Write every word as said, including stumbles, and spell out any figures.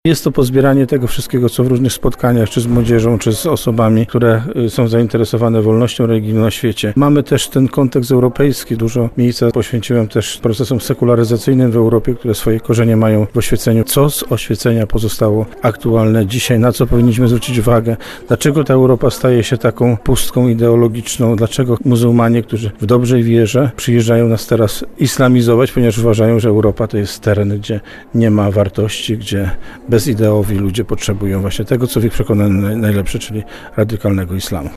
Jest to pozbieranie tego wszystkiego, co w różnych spotkaniach, czy z młodzieżą, czy z osobami, które są zainteresowane wolnością religijną na świecie. Mamy też ten kontekst europejski. Dużo miejsca poświęciłem też procesom sekularyzacyjnym w Europie, które swoje korzenie mają w oświeceniu. Co z oświecenia pozostało aktualne dzisiaj? Na co powinniśmy zwrócić uwagę? Dlaczego ta Europa staje się taką pustką ideologiczną? Dlaczego muzułmanie, którzy w dobrej wierze przyjeżdżają nas teraz islamizować, ponieważ uważają, że Europa to jest teren, gdzie nie ma wartości, gdzie bezideowi ludzie potrzebują właśnie tego, co w ich przekonaniu najlepsze, czyli radykalnego islamu.